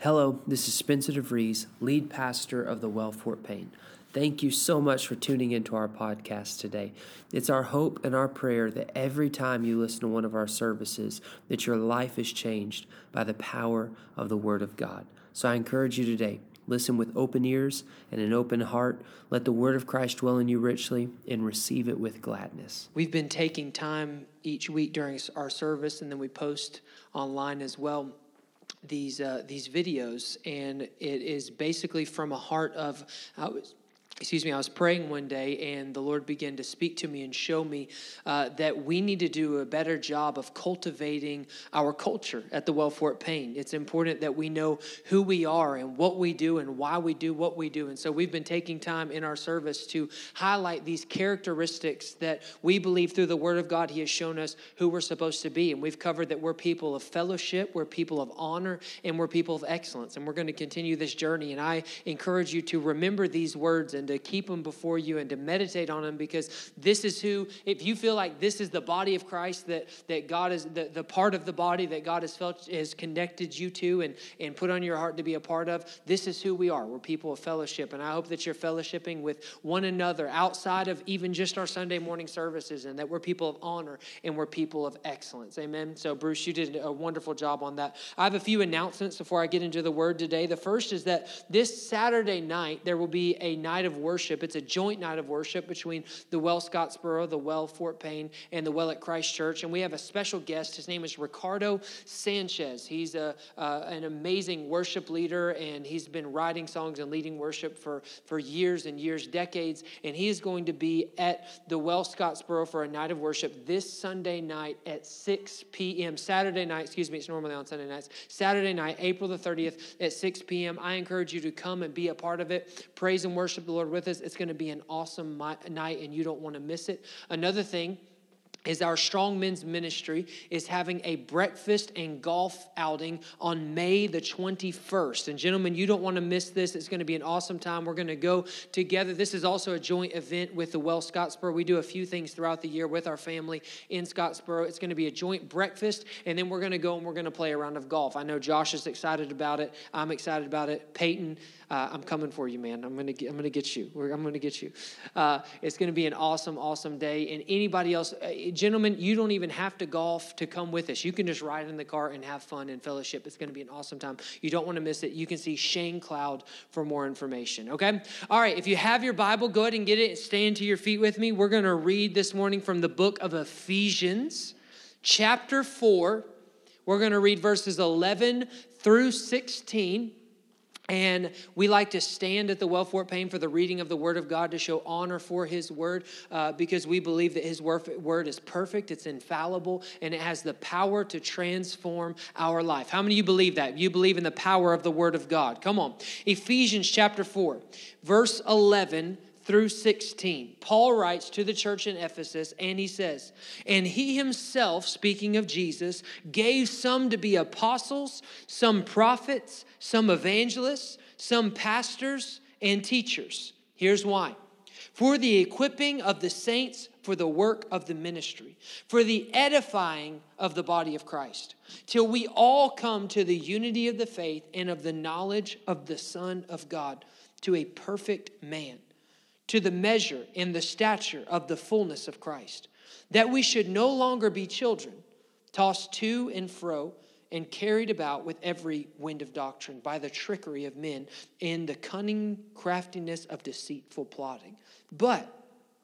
Hello, this is Spencer DeVries, lead pastor of the Well Fort Payne. Thank you so much for tuning into our podcast today. It's our hope and our prayer that every time you listen to one of our services, that your life is changed by the power of the Word of God. So I encourage you today, listen with open ears and an open heart. Let the Word of Christ dwell in you richly and receive it with gladness. We've been taking time each week during our service, and then we post online as well these videos, and it is basically from a heart of I was praying one day, and the Lord began to speak to me and show me that we need to do a better job of cultivating our culture at the Well Fort Payne. It's important that we know who we are and what we do and why we do what we do. And so we've been taking time in our service to highlight these characteristics that we believe through the Word of God He has shown us who we're supposed to be. And we've covered that we're people of fellowship, we're people of honor, and we're people of excellence. And we're going to continue this journey. And I encourage you to remember these words and to keep them before you and to meditate on them, because this is who, if you feel like this is the body of Christ, that God is the part of the body that God has connected you to and put on your heart to be a part of, this is who we are. We're people of fellowship. And I hope that you're fellowshipping with one another outside of even just our Sunday morning services, and that we're people of honor and we're people of excellence. Amen. So Bruce, you did a wonderful job on that. I have a few announcements before I get into the word today. The first is that this Saturday night, there will be a night of worship. It's a joint night of worship between the Well Scottsboro, the Well Fort Payne, and the Well at Christ Church. And we have a special guest. His name is Ricardo Sanchez. He's an amazing worship leader, and he's been writing songs and leading worship for years and years, decades. And he is going to be at the Well Scottsboro for a night of worship this Sunday night at 6 p.m. Saturday night, it's normally on Sunday nights. Saturday night, April the 30th at 6 p.m. I encourage you to come and be a part of it. Praise and worship the Lord with us. It's going to be an awesome night, and you don't want to miss it. Another thing is our Strong Men's Ministry is having a breakfast and golf outing on May the 21st. And gentlemen, you don't want to miss this. It's going to be an awesome time. We're going to go together. This is also a joint event with the Well Scottsboro. We do a few things throughout the year with our family in Scottsboro. It's going to be a joint breakfast, and then we're going to go and we're going to play a round of golf. I know Josh is excited about it. I'm excited about it. Peyton, I'm coming for you, man. I'm going to get you. I'm going to get you. It's going to be an awesome, awesome day. And anybody else, gentlemen, you don't even have to golf to come with us. You can just ride in the car and have fun and fellowship. It's going to be an awesome time. You don't want to miss it. You can see Shane Cloud for more information, okay? All right, if you have your Bible, go ahead and get it. Stand to your feet with me. We're going to read this morning from the book of Ephesians, chapter 4. We're going to read verses 11 through 16. And we like to stand at the Well Fort Payne for the reading of the Word of God to show honor for His Word, because we believe that His Word is perfect, it's infallible, and it has the power to transform our life. How many of you believe that? You believe in the power of the Word of God? Come on. Ephesians chapter 4, verse 11 through 16. Paul writes to the church in Ephesus, and he says, "And He Himself," speaking of Jesus, "gave some to be apostles, some prophets, some evangelists, some pastors and teachers." Here's why. "For the equipping of the saints for the work of the ministry, for the edifying of the body of Christ, till we all come to the unity of the faith and of the knowledge of the Son of God, to a perfect man, to the measure and the stature of the fullness of Christ, that we should no longer be children, tossed to and fro and carried about with every wind of doctrine by the trickery of men and the cunning craftiness of deceitful plotting. But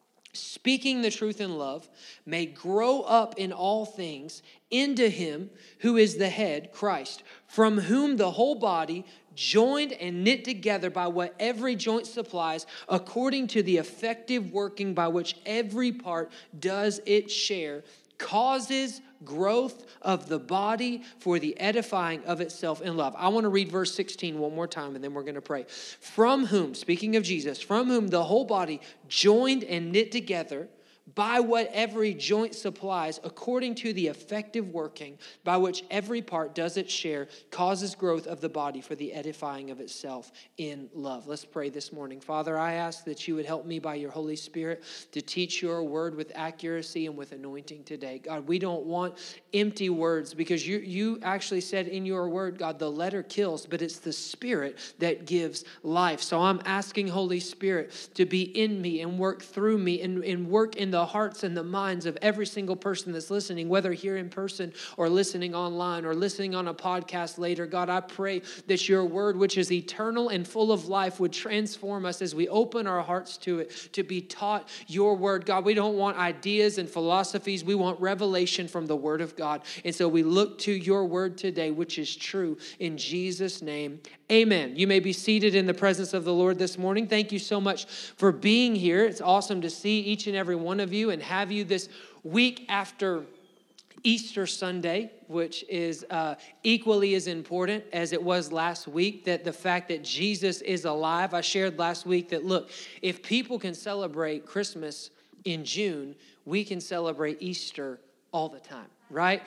speaking the truth in love, may grow up in all things into Him who is the head, Christ, from whom the whole body, joined and knit together by what every joint supplies, according to the effective working by which every part does its share, causes growth of the body for the edifying of itself in love." I want to read verse 16 one more time, and then we're going to pray. "From whom," speaking of Jesus, "from whom the whole body, joined and knit together by what every joint supplies, according to the effective working by which every part does its share, causes growth of the body for the edifying of itself in love. Let's pray this morning. Father, I ask that you would help me by your Holy Spirit to teach your word with accuracy and with anointing today. God, we don't want empty words, because you actually said in your word, God, the letter kills, but it's the Spirit that gives life. So I'm asking Holy Spirit to be in me and work through me and work in the hearts and the minds of every single person that's listening, whether here in person or listening online or listening on a podcast later. God, I pray that your word, which is eternal and full of life, would transform us as we open our hearts to it, to be taught your word. God, we don't want ideas and philosophies. We want revelation from the word of God. And so we look to your word today, which is true. In Jesus' name, amen. You may be seated in the presence of the Lord this morning. Thank you so much for being here. It's awesome to see each and every one of you and have you this week after Easter Sunday, which is equally as important as it was last week, that the fact that Jesus is alive. I shared last week that, look, if people can celebrate Christmas in June, we can celebrate Easter all the time. Right?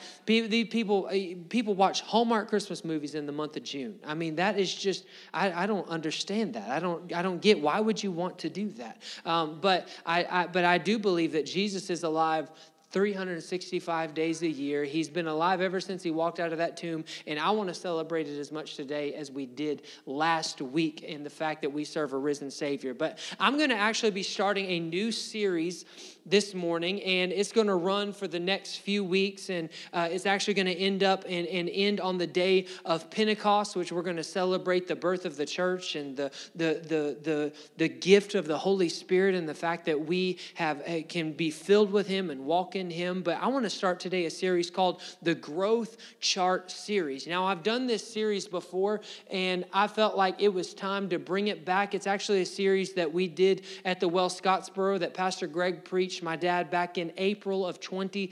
People watch Hallmark Christmas movies in the month of June. I mean, that is just, I don't understand that. I don't get, why would you want to do that? But I do believe that Jesus is alive 365 days a year. He's been alive ever since he walked out of that tomb, and I want to celebrate it as much today as we did last week in the fact that we serve a risen Savior. But I'm going to actually be starting a new series this morning, and it's going to run for the next few weeks, and it's actually going to end up and end on the day of Pentecost, which we're going to celebrate the birth of the church and the gift of the Holy Spirit and the fact that we can be filled with him and walk in him. But I want to start today a series called the Growth Chart Series. Now, I've done this series before, and I felt like it was time to bring it back. It's actually a series that we did at the Well Scottsboro that Pastor Greg preached, my dad, back in April of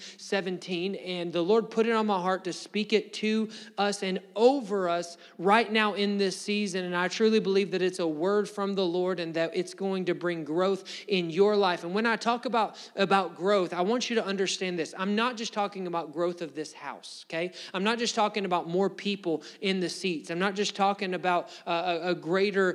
2017, and the Lord put it on my heart to speak it to us and over us right now in this season. And I truly believe that it's a word from the Lord and that it's going to bring growth in your life. And when I talk about growth, I want you to understand this. I'm not just talking about growth of this house, okay? I'm not just talking about more people in the seats. I'm not just talking about a greater,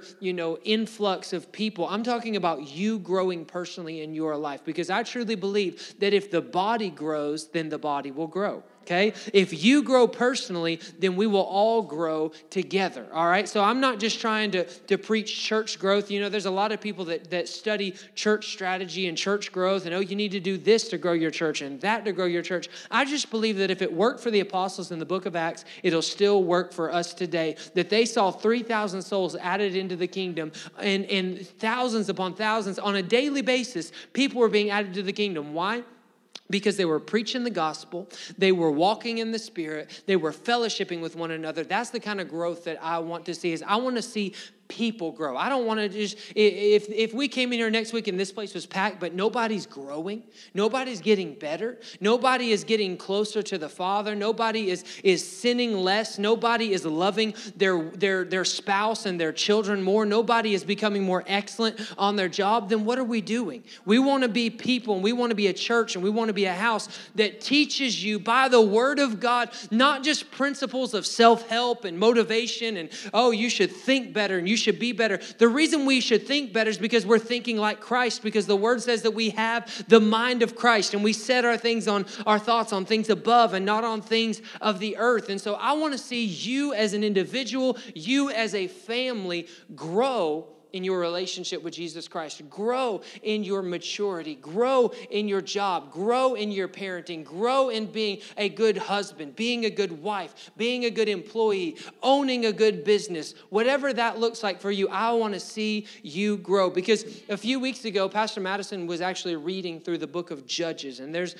influx of people. I'm talking about you growing personally in your life, because I truly believe that if the body grows, then the body will grow. Okay? If you grow personally, then we will all grow together. All right? So I'm not just trying to preach church growth. There's a lot of people that study church strategy and church growth, and you need to do this to grow your church and that to grow your church. I just believe that if it worked for the apostles in the book of Acts, it'll still work for us today. That they saw 3,000 souls added into the kingdom, and thousands upon thousands on a daily basis, people were being added to the kingdom. Why? Because they were preaching the gospel, they were walking in the Spirit, they were fellowshipping with one another. That's the kind of growth that I want to see. Is I want to see people grow. I don't want to just, if we came in here next week and this place was packed, but nobody's growing, nobody's getting better, nobody is getting closer to the Father, nobody is sinning less, nobody is loving their spouse and their children more, nobody is becoming more excellent on their job, then what are we doing? We want to be people, and we want to be a church, and we want to be a house that teaches you by the Word of God, not just principles of self-help and motivation and, you should think better and you should be better. The reason we should think better is because we're thinking like Christ, because the word says that we have the mind of Christ and we set our thoughts on things above and not on things of the earth. And so I want to see you as an individual, you as a family grow in your relationship with Jesus Christ. Grow in your maturity. Grow in your job. Grow in your parenting. Grow in being a good husband, being a good wife, being a good employee, owning a good business. Whatever that looks like for you, I want to see you grow. Because a few weeks ago, Pastor Madison was actually reading through the book of Judges, and there's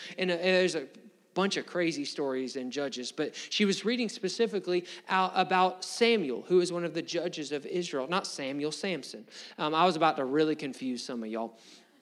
a bunch of crazy stories in Judges, but she was reading specifically about Samuel, who is one of the judges of Israel. Not Samuel, Samson. I was about to really confuse some of y'all.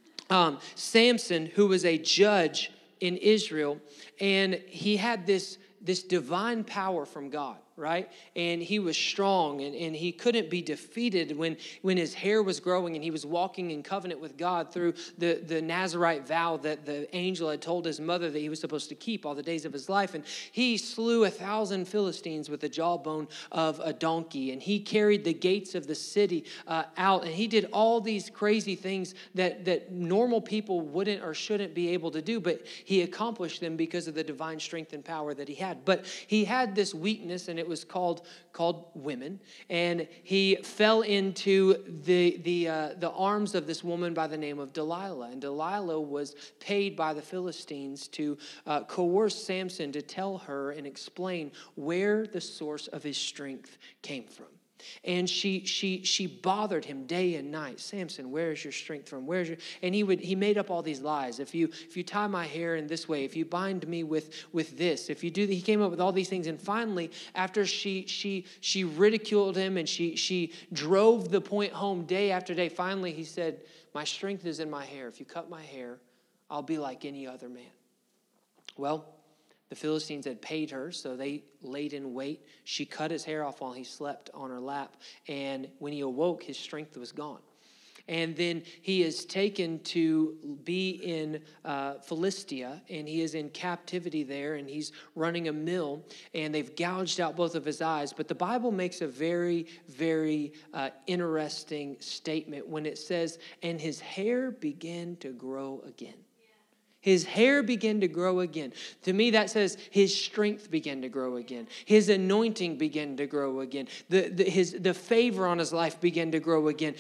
Samson, who was a judge in Israel, and he had this divine power from God. right? And he was strong, and he couldn't be defeated when his hair was growing and he was walking in covenant with God through the Nazirite vow that the angel had told his mother that he was supposed to keep all the days of his life. And he slew 1,000 Philistines with the jawbone of a donkey, and he carried the gates of the city out, and he did all these crazy things that normal people wouldn't or shouldn't be able to do, but he accomplished them because of the divine strength and power that he had. But he had this weakness, and it was called women, and he fell into the arms of this woman by the name of Delilah. And Delilah was paid by the Philistines to coerce Samson to tell her and explain where the source of his strength came from. And she bothered him day and night. Samson, where is your strength from? And he made up all these lies. If you tie my hair in this way, if you bind me with this, if you do that, he came up with all these things. And finally, after she ridiculed him and she drove the point home day after day, finally he said, my strength is in my hair. If you cut my hair, I'll be like any other man. Well, the Philistines had paid her, so they laid in wait. She cut his hair off while he slept on her lap. And when he awoke, his strength was gone. And then he is taken to be in Philistia, and he is in captivity there, and he's running a mill, and they've gouged out both of his eyes. But the Bible makes a very, very interesting statement when it says, and his hair began to grow again. His hair began to grow again. To me, that says his strength began to grow again. His anointing began to grow again. The favor on his life began to grow again.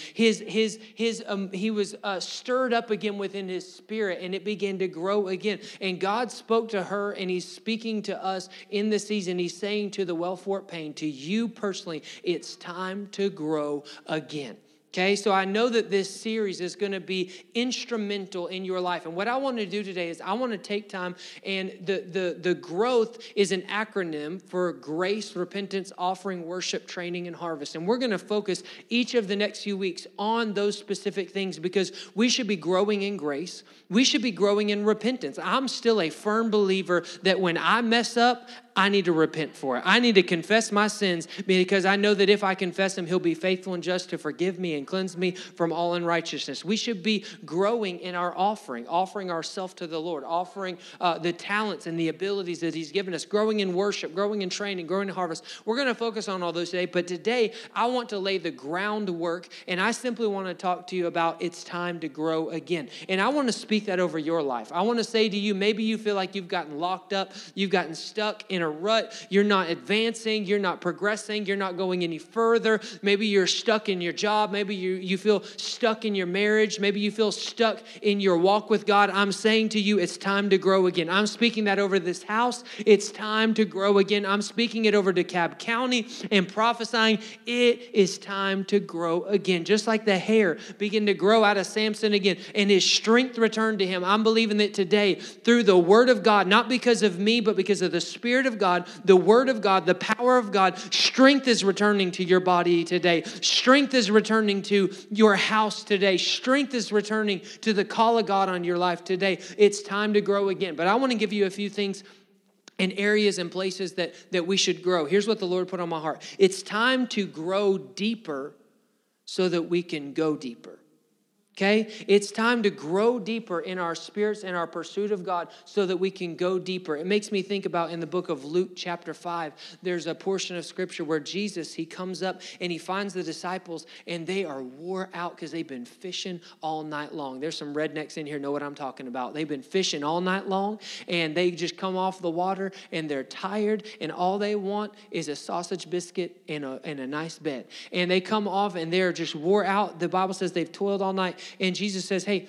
He was stirred up again within his spirit, and it began to grow again. And God spoke to her, and he's speaking to us in this season. He's saying to the Wellfort Payne, to you personally, it's time to grow again. Okay, so I know that this series is going to be instrumental in your life. And what I want to do today is I want to take time, and the growth is an acronym for grace, repentance, offering, worship, training, and harvest. And we're going to focus each of the next few weeks on those specific things because we should be growing in grace. We should be growing in repentance. I'm still a firm believer that when I mess up, I need to repent for it. I need to confess my sins because I know that if I confess them, he'll be faithful and just to forgive me and cleanse me from all unrighteousness. We should be growing in our offering ourselves to the Lord, offering the talents and the abilities that he's given us, growing in worship, growing in training, growing in harvest. We're going to focus on all those today, but today I want to lay the groundwork, and I simply want to talk to you about it's time to grow again. And I want to speak that over your life. I want to say to you, maybe you feel like you've gotten locked up, you've gotten stuck in a rut, you're not advancing, you're not progressing, you're not going any further. Maybe you're stuck in your job, maybe you feel stuck in your marriage, maybe you feel stuck in your walk with God. I'm saying to you, it's time to grow again. I'm speaking that over this house. It's time to grow again. I'm speaking it over DeKalb County and prophesying it is time to grow again. Just like the hair began to grow out of Samson again and his strength returned to him. I'm believing that today through the word of God, not because of me, but because of the Spirit of God, the word of God, the power of God, strength is returning to your body today. Strength is returning to your house today. Strength is returning to the call of God on your life today. It's time to grow again. But I want to give you a few things and areas and places that we should grow. Here's what the Lord put on my heart. It's time to grow deeper so that we can go deeper. Okay? It's time to grow deeper in our spirits and our pursuit of God so that we can go deeper. It makes me think about in the book of Luke chapter 5, there's a portion of scripture where Jesus, he comes up and he finds the disciples and they are wore out because they've been fishing all night long. There's some rednecks in here know what I'm talking about. They've been fishing all night long and they just come off the water and they're tired and all they want is a sausage biscuit and a nice bed. And they come off and they're just wore out. The Bible says they've toiled all night. And Jesus says, hey,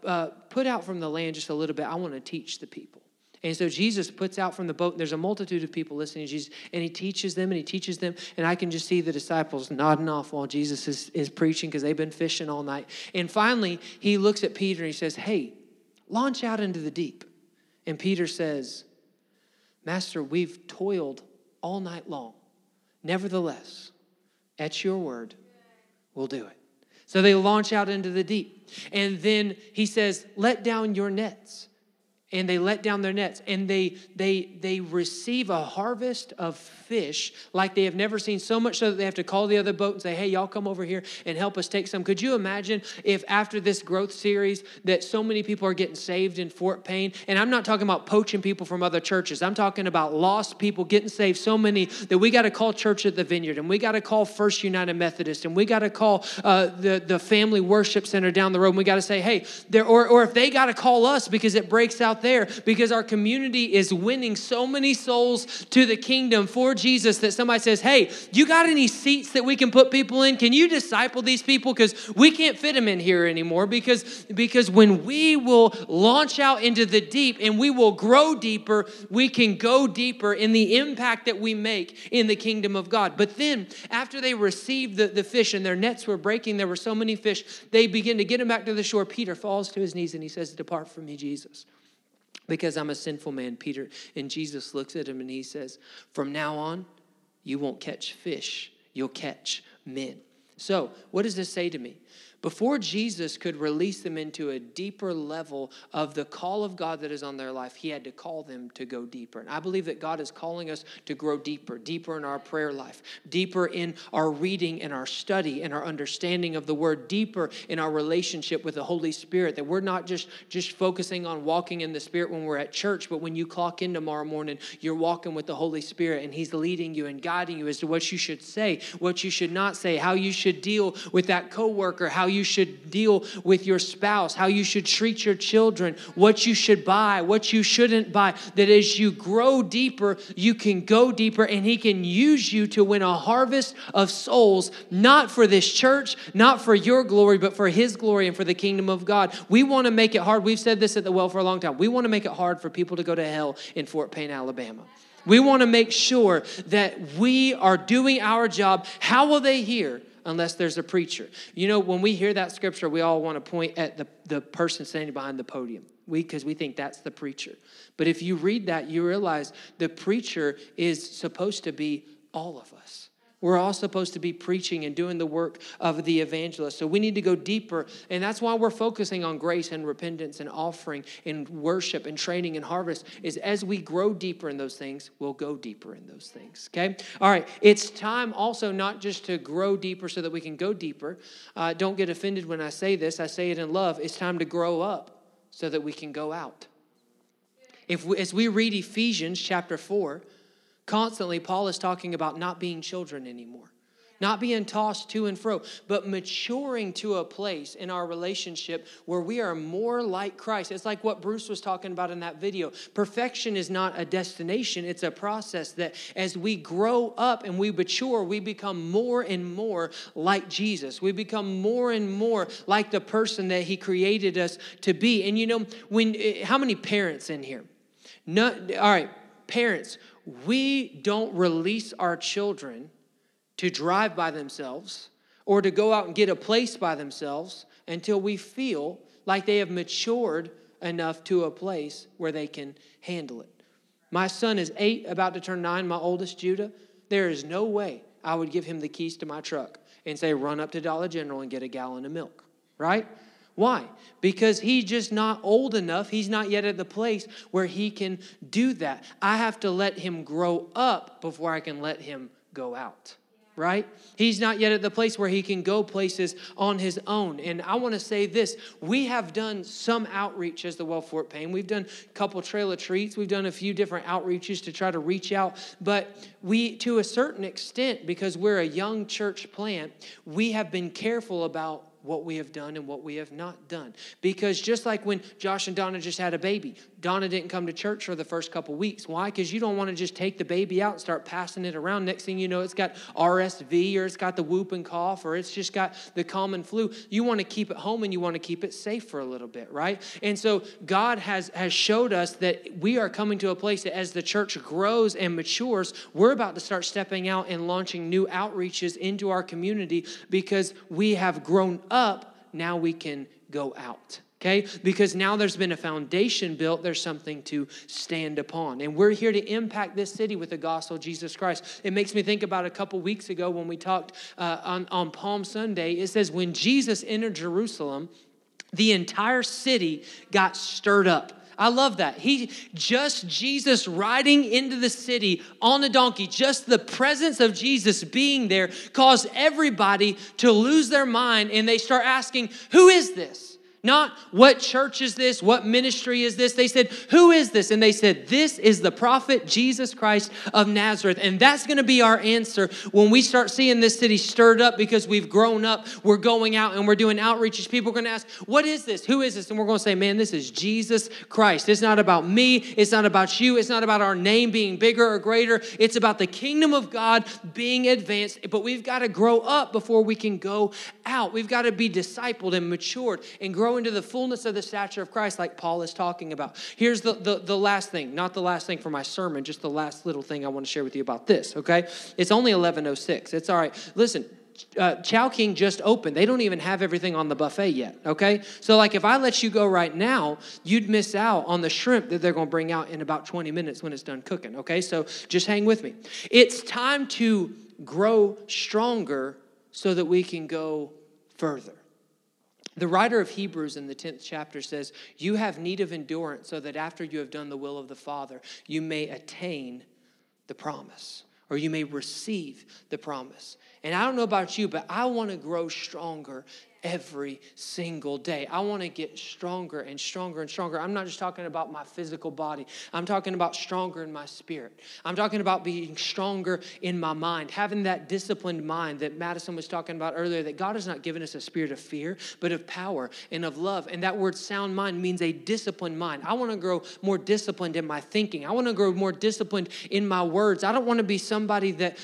put out from the land just a little bit. I want to teach the people. And so Jesus puts out from the boat. There's a multitude of people listening to Jesus. And he teaches them and he teaches them. And I can just see the disciples nodding off while Jesus is preaching because they've been fishing all night. And finally, he looks at Peter and he says, hey, launch out into the deep. And Peter says, Master, we've toiled all night long. Nevertheless, at your word, we'll do it. So they launch out into the deep. And then he says, let down your nets. And they let down their nets, and they receive a harvest of fish like they have never seen, so much so that they have to call the other boat and say, hey, y'all come over here and help us take some. Could you imagine if after this growth series that so many people are getting saved in Fort Payne? And I'm not talking about poaching people from other churches. I'm talking about lost people getting saved, so many that we got to call Church at the Vineyard, and we got to call First United Methodist, and we got to call the Family Worship Center down the road, and we got to say, hey, or if they got to call us because it breaks out there, because our community is winning so many souls to the kingdom for Jesus that somebody says, hey, you got any seats that we can put people in? Can you disciple these people? Because we can't fit them in here anymore, because when we will launch out into the deep and we will grow deeper, we can go deeper in the impact that we make in the kingdom of God. But then after they received the fish and their nets were breaking, there were so many fish, they begin to get them back to the shore. Peter falls to his knees and he says, depart from me, Jesus, because I'm a sinful man, Peter. And Jesus looks at him and he says, from now on, you won't catch fish, you'll catch men. So what does this say to me? Before Jesus could release them into a deeper level of the call of God that is on their life, he had to call them to go deeper. And I believe that God is calling us to grow deeper, deeper in our prayer life, deeper in our reading and our study and our understanding of the word, deeper in our relationship with the Holy Spirit, that we're not just focusing on walking in the Spirit when we're at church, but when you clock in tomorrow morning, you're walking with the Holy Spirit and he's leading you and guiding you as to what you should say, what you should not say, how you should deal with that coworker, how you should deal with your spouse, how you should treat your children, what you should buy, what you shouldn't buy. That as you grow deeper, you can go deeper and he can use you to win a harvest of souls, not for this church, not for your glory, but for his glory and for the kingdom of God. We want to make it hard. We've said this at the Well for a long time. We want to make it hard for people to go to hell in Fort Payne, Alabama. We want to make sure that we are doing our job. How will they hear unless there's a preacher? You know, when we hear that scripture, we all want to point at the person standing behind the podium, because we think that's the preacher. But if you read that, you realize the preacher is supposed to be all of us. We're all supposed to be preaching and doing the work of the evangelist. So we need to go deeper. And that's why we're focusing on grace and repentance and offering and worship and training and harvest, is as we grow deeper in those things, we'll go deeper in those things. Okay? All right. It's time also not just to grow deeper so that we can go deeper. Don't get offended when I say this. I say it in love. It's time to grow up so that we can go out. As we read Ephesians chapter 4, constantly, Paul is talking about not being children anymore, not being tossed to and fro, but maturing to a place in our relationship where we are more like Christ. It's like what Bruce was talking about in that video. Perfection is not a destination. It's a process that as we grow up and we mature, we become more and more like Jesus. We become more and more like the person that he created us to be. And you know, how many parents in here? All right, parents, we don't release our children to drive by themselves or to go out and get a place by themselves until we feel like they have matured enough to a place where they can handle it. My son is 8, about to turn 9, my oldest, Judah. There is no way I would give him the keys to my truck and say, run up to Dollar General and get a gallon of milk, right? Why? Because he's just not old enough. He's not yet at the place where he can do that. I have to let him grow up before I can let him go out, right? He's not yet at the place where he can go places on his own. And I want to say this. We have done some outreach as the Well Fort Payne. We've done a couple trail of treats. We've done a few different outreaches to try to reach out. But we, to a certain extent, because we're a young church plant, we have been careful about what we have done and what we have not done. Because just like when Josh and Donna just had a baby, Donna didn't come to church for the first couple weeks. Why? Because you don't want to just take the baby out and start passing it around. Next thing you know, it's got RSV, or it's got the whooping cough, or it's just got the common flu. You want to keep it home and you want to keep it safe for a little bit, right? And so God has showed us that we are coming to a place that as the church grows and matures, we're about to start stepping out and launching new outreaches into our community because we have grown up. Now we can go out. Okay? Because now there's been a foundation built, there's something to stand upon. And we're here to impact this city with the gospel of Jesus Christ. It makes me think about a couple weeks ago when we talked on Palm Sunday. It says when Jesus entered Jerusalem, the entire city got stirred up. I love that. Jesus riding into the city on a donkey, just the presence of Jesus being there caused everybody to lose their mind, and they start asking, who is this? Not what church is this? What ministry is this? They said, who is this? And they said, this is the prophet Jesus Christ of Nazareth. And that's going to be our answer when we start seeing this city stirred up because we've grown up. We're going out and we're doing outreaches. People are going to ask, what is this? Who is this? And we're going to say, man, this is Jesus Christ. It's not about me. It's not about you. It's not about our name being bigger or greater. It's about the kingdom of God being advanced. But we've got to grow up before we can go out. We've got to be discipled and matured and grow into the fullness of the stature of Christ like Paul is talking about. Here's the last thing, not the last thing for my sermon, just the last little thing I want to share with you about this, okay? It's only 11:06. It's all right. Listen, Chowking just opened. They don't even have everything on the buffet yet, okay? So like if I let you go right now, you'd miss out on the shrimp that they're going to bring out in about 20 minutes when it's done cooking, okay? So just hang with me. It's time to grow stronger so that we can go further. The writer of Hebrews in the 10th chapter says, you have need of endurance so that after you have done the will of the Father, you may attain the promise, or you may receive the promise. And I don't know about you, but I want to grow stronger every single day. I want to get stronger and stronger and stronger. I'm not just talking about my physical body. I'm talking about stronger in my spirit. I'm talking about being stronger in my mind, having that disciplined mind that Madison was talking about earlier, that God has not given us a spirit of fear, but of power and of love. And that word sound mind means a disciplined mind. I want to grow more disciplined in my thinking. I want to grow more disciplined in my words. I don't want to be somebody that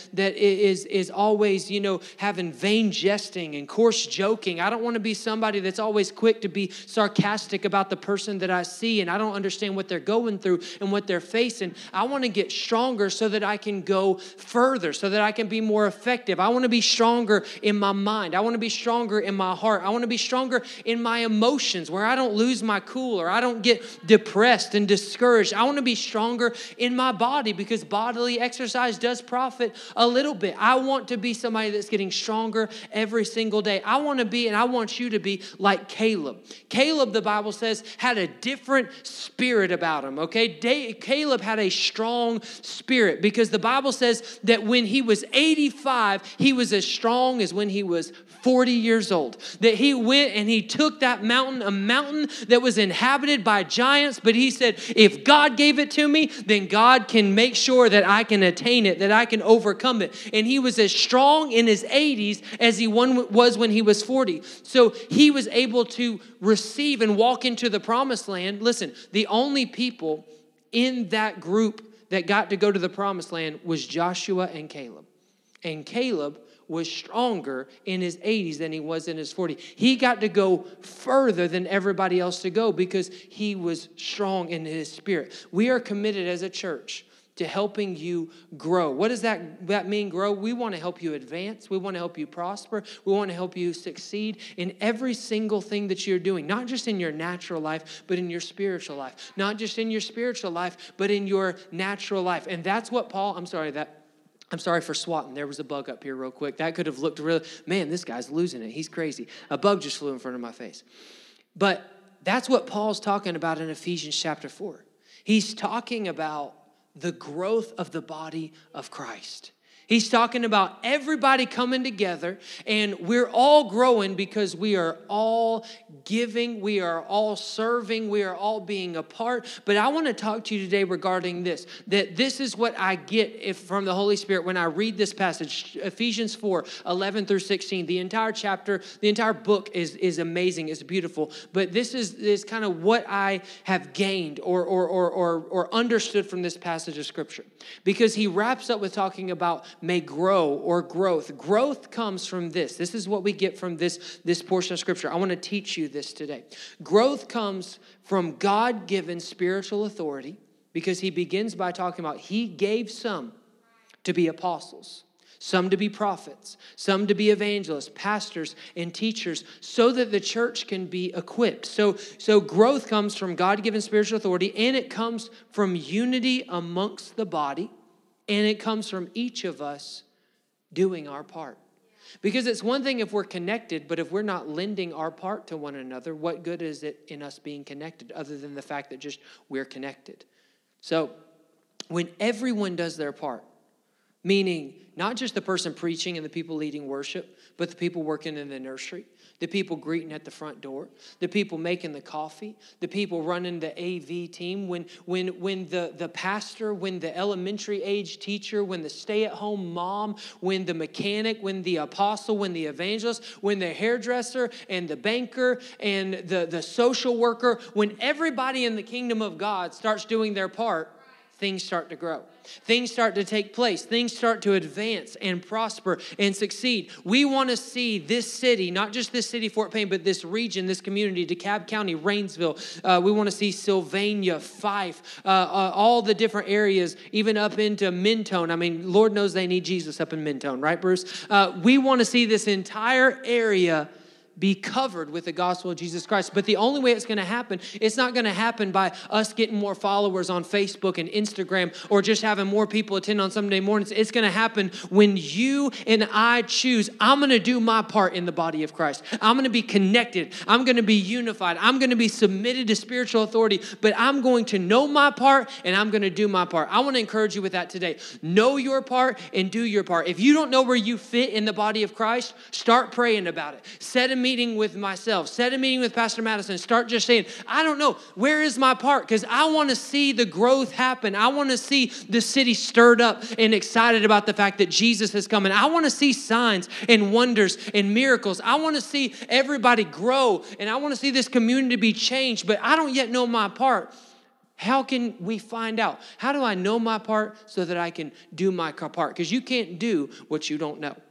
is always, having vain jesting and coarse joking. I don't want to be somebody that's always quick to be sarcastic about the person that I see and I don't understand what they're going through and what they're facing. I want to get stronger so that I can go further, so that I can be more effective. I want to be stronger in my mind. I want to be stronger in my heart. I want to be stronger in my emotions where I don't lose my cool or I don't get depressed and discouraged. I want to be stronger in my body because bodily exercise does profit a little bit. I want to be somebody that's getting stronger every single day. I want to be, and I want you to be like Caleb. Caleb, the Bible says, had a different spirit about him, okay? Caleb had a strong spirit because the Bible says that when he was 85, he was as strong as when he was 40 years old. That he went and he took that mountain, a mountain that was inhabited by giants, but he said, if God gave it to me, then God can make sure that I can attain it, that I can overcome it. And he was as strong in his 80s as he was when he was 40. So he was able to receive and walk into the promised land. Listen, the only people in that group that got to go to the promised land was Joshua and Caleb. And Caleb was stronger in his 80s than he was in his 40s. He got to go further than everybody else to go because he was strong in his spirit. We are committed as a church to helping you grow. What does that mean, grow? We want to help you advance. We want to help you prosper. We want to help you succeed in every single thing that you're doing, not just in your natural life, but in your spiritual life. Not just in your spiritual life, but in your natural life. And that's what Paul, I'm sorry for swatting. There was a bug up here real quick. That could have looked really, man, this guy's losing it. He's crazy. A bug just flew in front of my face. But that's what Paul's talking about in Ephesians chapter 4. He's talking about the growth of the body of Christ. He's talking about everybody coming together, and we're all growing because we are all giving, we are all serving, we are all being a part. But I want to talk to you today regarding this, that this is what I get from the Holy Spirit when I read this passage, Ephesians 4, 11 through 16. The entire chapter, the entire book is amazing, it's beautiful. But this is kind of what I have gained or understood from this passage of Scripture. Because he wraps up with talking about may grow or growth. Growth comes from this. This is what we get from this portion of Scripture. I want to teach you this today. Growth comes from God-given spiritual authority because he begins by talking about he gave some to be apostles, some to be prophets, some to be evangelists, pastors, and teachers so that the church can be equipped. So growth comes from God-given spiritual authority, and it comes from unity amongst the body. And it comes from each of us doing our part. Because it's one thing if we're connected, but if we're not lending our part to one another, what good is it in us being connected other than the fact that just we're connected? So when everyone does their part, meaning not just the person preaching and the people leading worship, but the people working in the nursery, the people greeting at the front door, the people making the coffee, the people running the AV team, when the pastor, when the elementary age teacher, when the stay-at-home mom, when the mechanic, when the apostle, when the evangelist, when the hairdresser and the banker and the social worker, when everybody in the kingdom of God starts doing their part, things start to grow. Things start to take place. Things start to advance and prosper and succeed. We want to see this city, not just this city, Fort Payne, but this region, this community, DeKalb County, Rainsville. We want to see Sylvania, Fife, all the different areas, even up into Mentone. I mean, Lord knows they need Jesus up in Mentone, right, Bruce? We want to see this entire area be covered with the gospel of Jesus Christ. But the only way it's going to happen, it's not going to happen by us getting more followers on Facebook and Instagram or just having more people attend on Sunday mornings. It's going to happen when you and I choose, I'm going to do my part in the body of Christ. I'm going to be connected. I'm going to be unified. I'm going to be submitted to spiritual authority, but I'm going to know my part and I'm going to do my part. I want to encourage you with that today. Know your part and do your part. If you don't know where you fit in the body of Christ, start praying about it. Set a meeting with myself. Set a meeting with Pastor Madison. Start just saying, I don't know, where is my part? Because I want to see the growth happen. I want to see the city stirred up and excited about the fact that Jesus is coming. I want to see signs and wonders and miracles. I want to see everybody grow, and I want to see this community be changed, but I don't yet know my part. How can we find out? How do I know my part so that I can do my part? Because you can't do what you don't know.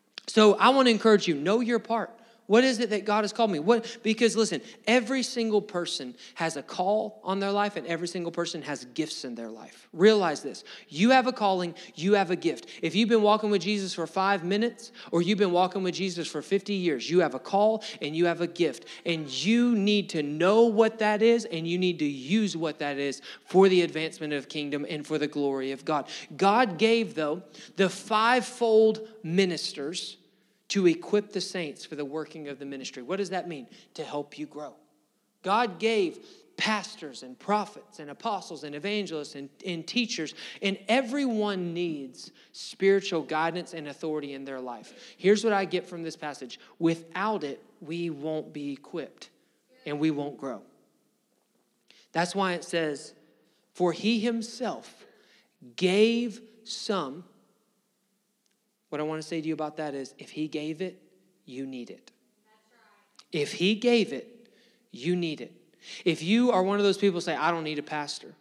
So I want to encourage you, know your part. What is it that God has called me? Because listen, every single person has a call on their life and every single person has gifts in their life. Realize this. You have a calling, you have a gift. If you've been walking with Jesus for 5 minutes or you've been walking with Jesus for 50 years, you have a call and you have a gift. And you need to know what that is and you need to use what that is for the advancement of kingdom and for the glory of God. God gave, though, the fivefold ministers to equip the saints for the working of the ministry. What does that mean? To help you grow. God gave pastors and prophets and apostles and evangelists and teachers, and everyone needs spiritual guidance and authority in their life. Here's what I get from this passage. Without it, we won't be equipped and we won't grow. That's why it says, for he himself gave some. What I want to say to you about that is, if he gave it, you need it. If he gave it, you need it. If you are one of those people who say, I don't need a pastor.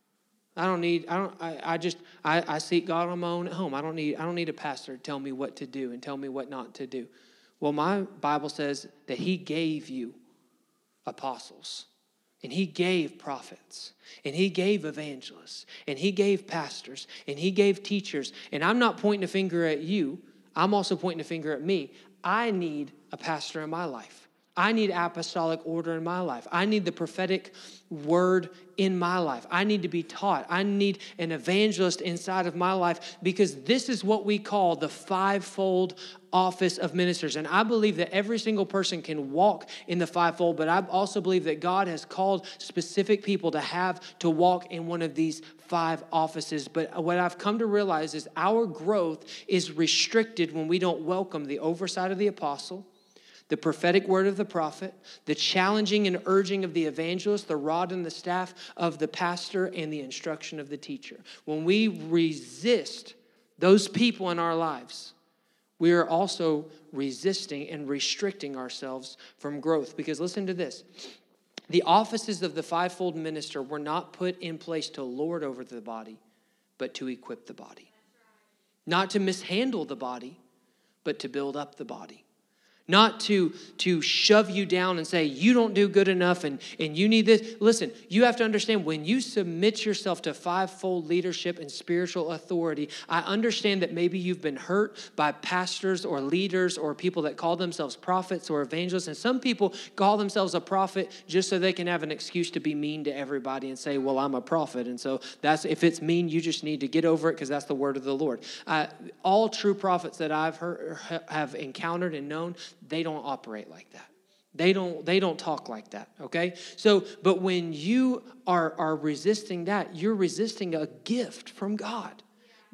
I seek God on my own at home. I don't need a pastor to tell me what to do and tell me what not to do. Well, my Bible says that he gave you apostles. And he gave prophets, and he gave evangelists, and he gave pastors, and he gave teachers. And I'm not pointing a finger at you. I'm also pointing a finger at me. I need a pastor in my life. I need apostolic order in my life. I need the prophetic word in my life. I need to be taught. I need an evangelist inside of my life, because this is what we call the fivefold office of ministers. And I believe that every single person can walk in the fivefold, but I also believe that God has called specific people to walk in one of these 5 offices. But what I've come to realize is our growth is restricted when we don't welcome the oversight of the apostle, the prophetic word of the prophet, the challenging and urging of the evangelist, the rod and the staff of the pastor, and the instruction of the teacher. When we resist those people in our lives, we are also resisting and restricting ourselves from growth. Because listen to this. The offices of the fivefold minister were not put in place to lord over the body, but to equip the body. Not to mishandle the body, but to build up the body. Not to shove you down and say, you don't do good enough and you need this. Listen, you have to understand when you submit yourself to fivefold leadership and spiritual authority, I understand that maybe you've been hurt by pastors or leaders or people that call themselves prophets or evangelists. And some people call themselves a prophet just so they can have an excuse to be mean to everybody and say, well, I'm a prophet. And so that's if it's mean, you just need to get over it because that's the word of the Lord. All true prophets that I've have encountered and known, they don't operate like that. They don't talk like that, okay? So, but when you are resisting that, you're resisting a gift from God.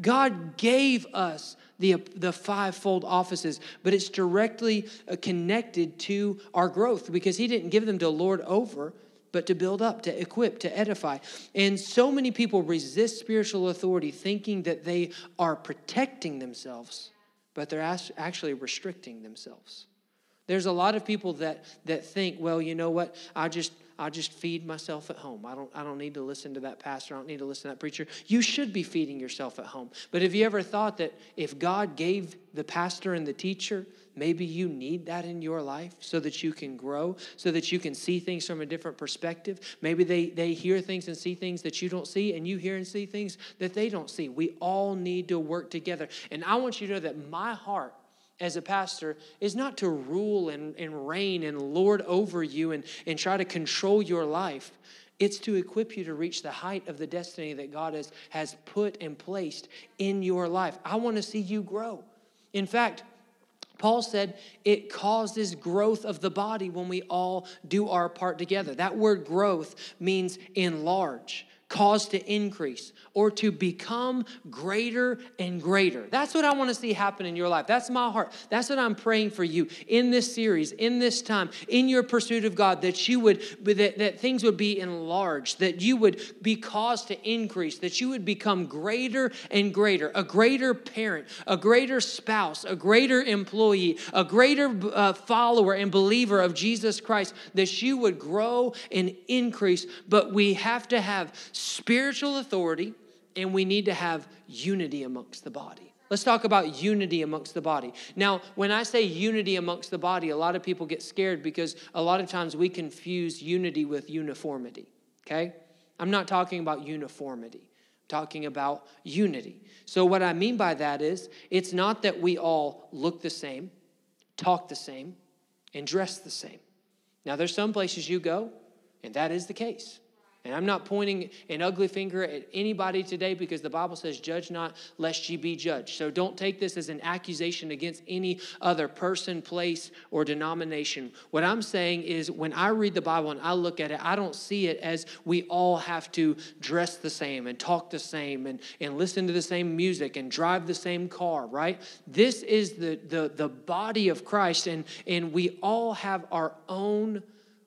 God gave us the fivefold offices, but it's directly connected to our growth because he didn't give them to lord over, but to build up, to equip, to edify. And so many people resist spiritual authority thinking that they are protecting themselves, but they're actually restricting themselves. There's a lot of people that think, well, you know what? I'll just feed myself at home. I don't need to listen to that pastor. I don't need to listen to that preacher. You should be feeding yourself at home. But have you ever thought that if God gave the pastor and the teacher, maybe you need that in your life so that you can grow, so that you can see things from a different perspective? Maybe they hear things and see things that you don't see, and you hear and see things that they don't see. We all need to work together. And I want you to know that my heart as a pastor is not to rule and reign and lord over you and try to control your life. It's to equip you to reach the height of the destiny that God has put and placed in your life. I want to see you grow. In fact, Paul said it causes growth of the body when we all do our part together. That word growth means enlarge, cause to increase, or to become greater and greater. That's what I want to see happen in your life. That's my heart. That's what I'm praying for you in this series, in this time, in your pursuit of God, that you would, that things would be enlarged, that you would be caused to increase, that you would become greater and greater, a greater parent, a greater spouse, a greater employee, a greater follower and believer of Jesus Christ, that you would grow and increase. But we have to have spiritual authority, and we need to have unity amongst the body. Let's talk about unity amongst the body. Now, when I say unity amongst the body, a lot of people get scared because a lot of times we confuse unity with uniformity, okay? I'm not talking about uniformity. I'm talking about unity. So what I mean by that is it's not that we all look the same, talk the same, and dress the same. Now, there's some places you go, and that is the case. And I'm not pointing an ugly finger at anybody today because the Bible says, judge not, lest ye be judged. So don't take this as an accusation against any other person, place, or denomination. What I'm saying is when I read the Bible and I look at it, I don't see it as we all have to dress the same and talk the same and listen to the same music and drive the same car, right? This is the body of Christ, and we all have our own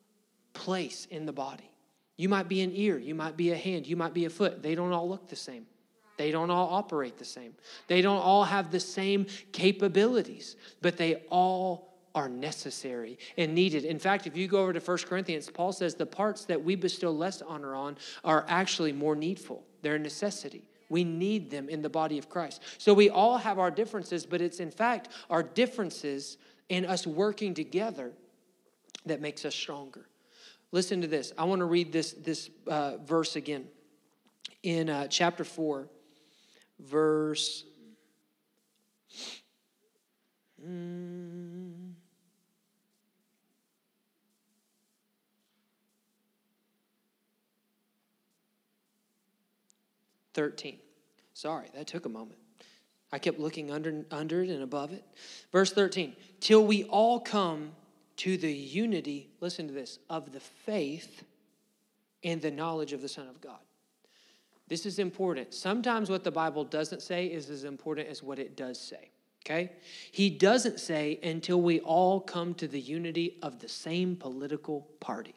place in the body. You might be an ear, you might be a hand, you might be a foot. They don't all look the same. They don't all operate the same. They don't all have the same capabilities, but they all are necessary and needed. In fact, if you go over to 1 Corinthians, Paul says the parts that we bestow less honor on are actually more needful. They're a necessity. We need them in the body of Christ. So we all have our differences, but it's in fact our differences and us working together that makes us stronger. Listen to this. I want to read this verse again. In chapter 4, verse 13. Sorry, that took a moment. I kept looking under it and above it. Verse 13. Till we all come to the unity, listen to this, of the faith and the knowledge of the Son of God. This is important. Sometimes what the Bible doesn't say is as important as what it does say, okay? He doesn't say until we all come to the unity of the same political party.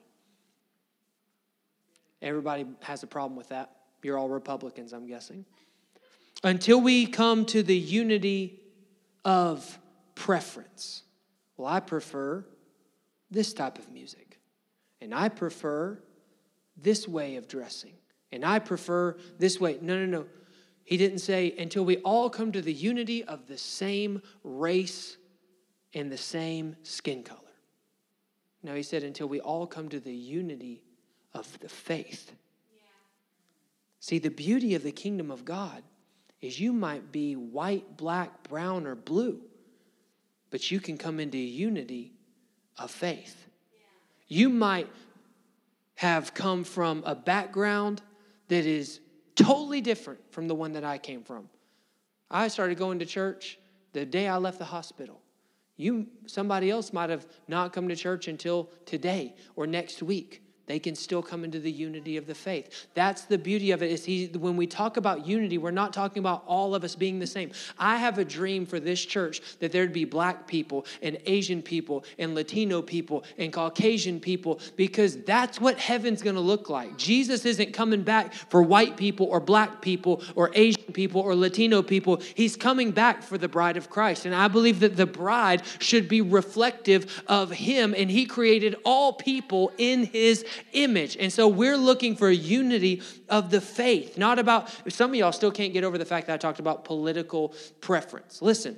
Everybody has a problem with that. You're all Republicans, I'm guessing. Until we come to the unity of preference. Well, I prefer this type of music. And I prefer this way of dressing. And I prefer this way. No. He didn't say until we all come to the unity of the same race and the same skin color. No, he said, until we all come to the unity of the faith. Yeah. See, the beauty of the kingdom of God is you might be white, black, brown, or blue, but you can come into unity of faith. Yeah. You might have come from a background that is totally different from the one that I came from. I started going to church the day I left the hospital. Somebody else might have not come to church until today or next week. They can still come into the unity of the faith. That's the beauty of it. When we talk about unity, we're not talking about all of us being the same. I have a dream for this church that there'd be black people and Asian people and Latino people and Caucasian people, because that's what heaven's going to look like. Jesus isn't coming back for white people or black people or Asian people or Latino people. He's coming back for the bride of Christ. And I believe that the bride should be reflective of him, and he created all people in his image. And so we're looking for unity of the faith, not about, some of y'all still can't get over the fact that I talked about political preference. Listen,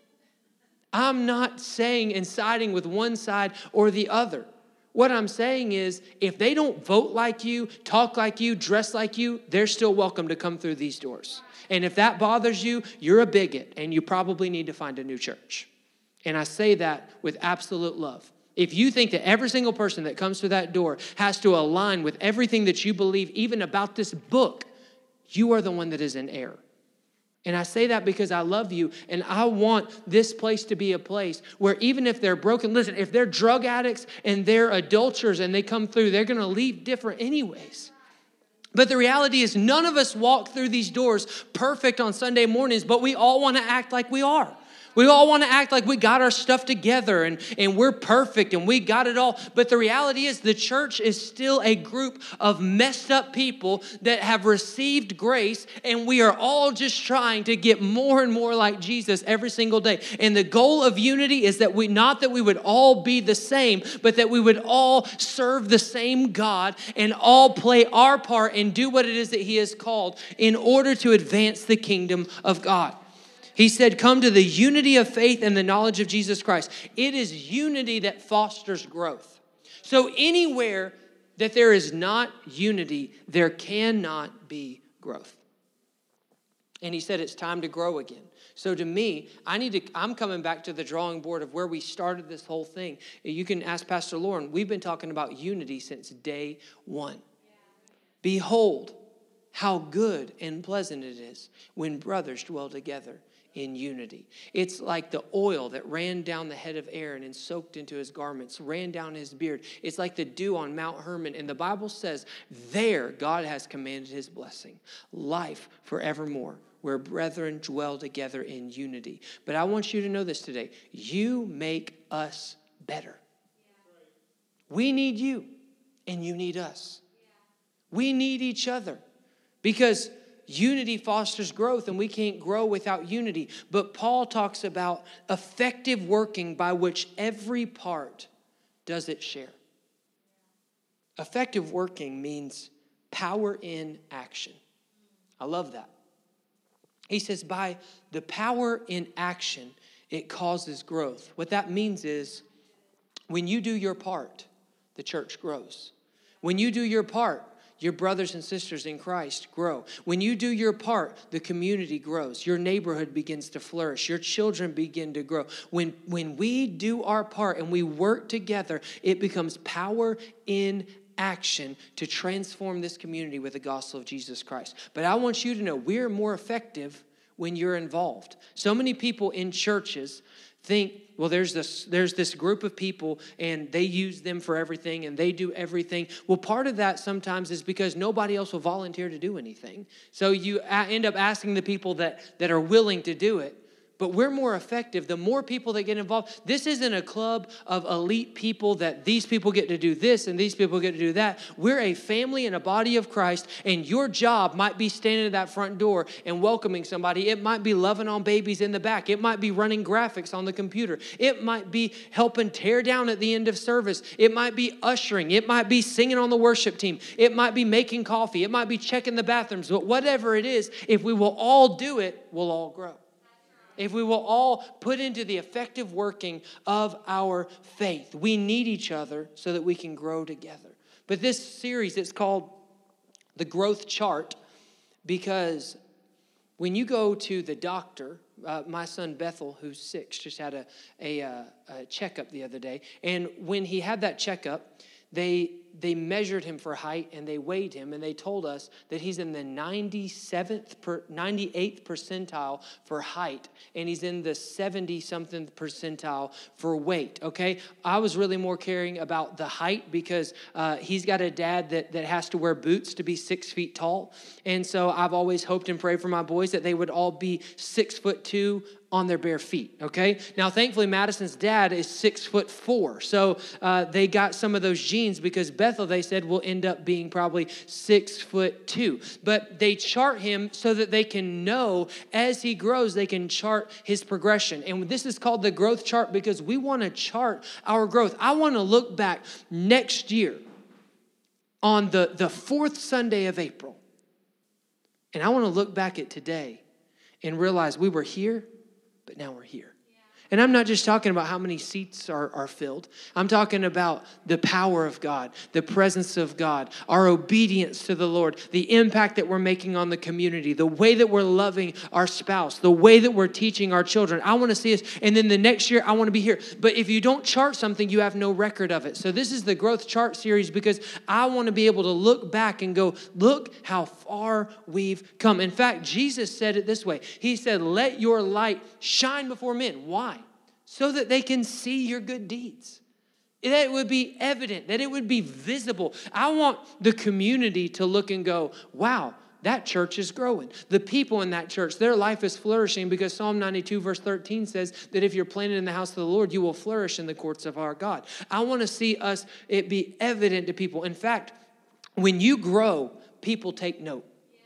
I'm not saying and siding with one side or the other. What I'm saying is, if they don't vote like you, talk like you, dress like you, they're still welcome to come through these doors. And if that bothers you, you're a bigot, and you probably need to find a new church. And I say that with absolute love. If you think that every single person that comes through that door has to align with everything that you believe, even about this book, you are the one that is in error. And I say that because I love you, and I want this place to be a place where even if they're broken, listen, if they're drug addicts and they're adulterers and they come through, they're going to leave different anyways. But the reality is none of us walk through these doors perfect on Sunday mornings, but we all want to act like we are. We all want to act like we got our stuff together and we're perfect and we got it all. But the reality is the church is still a group of messed up people that have received grace, and we are all just trying to get more and more like Jesus every single day. And the goal of unity is that not that we would all be the same, but that we would all serve the same God and all play our part and do what it is that he has called in order to advance the kingdom of God. He said, come to the unity of faith and the knowledge of Jesus Christ. It is unity that fosters growth. So anywhere that there is not unity, there cannot be growth. And he said it's time to grow again. So to me, I'm coming back to the drawing board of where we started this whole thing. You can ask Pastor Lauren. We've been talking about unity since day one. Behold, how good and pleasant it is when brothers dwell together in unity. It's like the oil that ran down the head of Aaron and soaked into his garments, ran down his beard. It's like the dew on Mount Hermon. And the Bible says there God has commanded his blessing, life forevermore, where brethren dwell together in unity. But I want you to know this today. You make us better. We need you, and you need us. We need each other, because unity fosters growth, and we can't grow without unity. But Paul talks about effective working by which every part does its share. Effective working means power in action. I love that. He says by the power in action, it causes growth. What that means is when you do your part, the church grows. When you do your part, your brothers and sisters in Christ grow. When you do your part, the community grows. Your neighborhood begins to flourish. Your children begin to grow. When we do our part and we work together, it becomes power in action to transform this community with the gospel of Jesus Christ. But I want you to know we're more effective when you're involved. So many people in churches think, well, there's this group of people and they use them for everything and they do everything. Well, part of that sometimes is because nobody else will volunteer to do anything. So you end up asking the people that are willing to do it. But we're more effective the more people that get involved. This isn't a club of elite people that these people get to do this and these people get to do that. We're a family and a body of Christ, and your job might be standing at that front door and welcoming somebody. It might be loving on babies in the back. It might be running graphics on the computer. It might be helping tear down at the end of service. It might be ushering. It might be singing on the worship team. It might be making coffee. It might be checking the bathrooms. But whatever it is, if we will all do it, we'll all grow. if we will all put into the effective working of our faith. We need each other so that we can grow together. But this series, it's called The Growth Chart, because when you go to the doctor, my son Bethel, who's 6, just had a checkup the other day. And when he had that checkup, they measured him for height and they weighed him, and they told us that he's in the 98th percentile for height, and he's in the 70-something percentile for weight, okay? I was really more caring about the height because he's got a dad that has to wear boots to be 6 feet tall, and so I've always hoped and prayed for my boys that they would all be 6'2" on their bare feet, okay? Now, thankfully, Madison's dad is 6'4", so they got some of those genes, because Bethel, they said, will end up being probably 6'2". But they chart him so that they can know as he grows, they can chart his progression. And this is called the growth chart because we want to chart our growth. I want to look back next year on the fourth Sunday of April, and I want to look back at today and realize we were here, but now we're here. And I'm not just talking about how many seats are filled. I'm talking about the power of God, the presence of God, our obedience to the Lord, the impact that we're making on the community, the way that we're loving our spouse, the way that we're teaching our children. I want to see us. And then the next year, I want to be here. But if you don't chart something, you have no record of it. So this is the Growth Chart series because I want to be able to look back and go, look how far we've come. In fact, Jesus said it this way. He said, let your light shine before men. Why? So that they can see your good deeds. That it would be evident, that it would be visible. I want the community to look and go, wow, that church is growing. The people in that church, their life is flourishing because Psalm 92 verse 13 says that if you're planted in the house of the Lord, you will flourish in the courts of our God. I want to see it be evident to people. In fact, when you grow, people take note.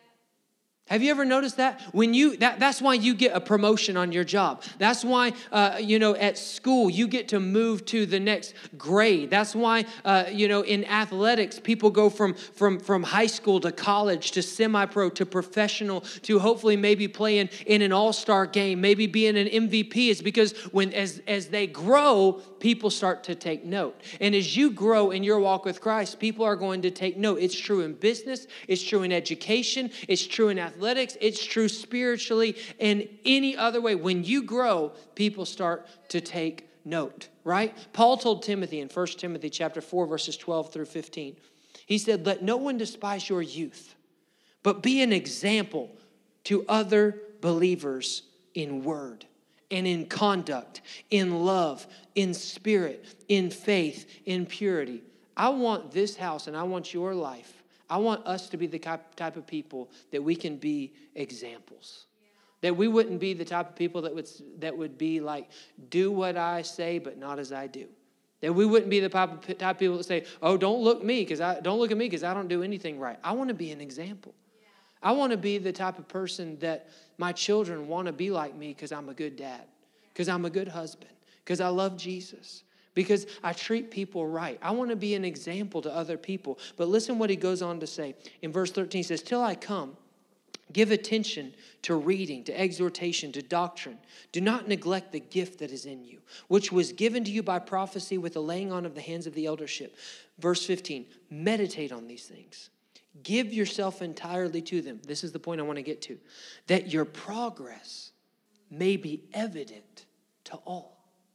Have you ever noticed that? That's why you get a promotion on your job. That's why, at school, you get to move to the next grade. That's why, in athletics, people go from high school to college to semi-pro to professional to hopefully maybe playing in an all-star game, maybe being an MVP. It's because as they grow, people start to take note. And as you grow in your walk with Christ, people are going to take note. It's true in business. It's true in education. It's true in athletics. It's true spiritually and any other way. When you grow, people start to take note, right? Paul told Timothy in 1 Timothy chapter 4, verses 12 through 15. He said, let no one despise your youth, but be an example to other believers in word and in conduct, in love, in spirit, in faith, in purity. I want this house and I want your life. I want us to be the type of people that we can be examples. That we wouldn't be the type of people that would be like, do what I say, but not as I do. That we wouldn't be the type of people that say, oh, don't look at me because I don't do anything right. I want to be an example. I want to be the type of person that my children want to be like me because I'm a good dad, because I'm a good husband, because I love Jesus, because I treat people right. I want to be an example to other people. But listen what he goes on to say. In verse 13, he says, till I come, give attention to reading, to exhortation, to doctrine. Do not neglect the gift that is in you, which was given to you by prophecy with the laying on of the hands of the eldership. Verse 15, meditate on these things. Give yourself entirely to them. This is the point I want to get to. That your progress may be evident to all.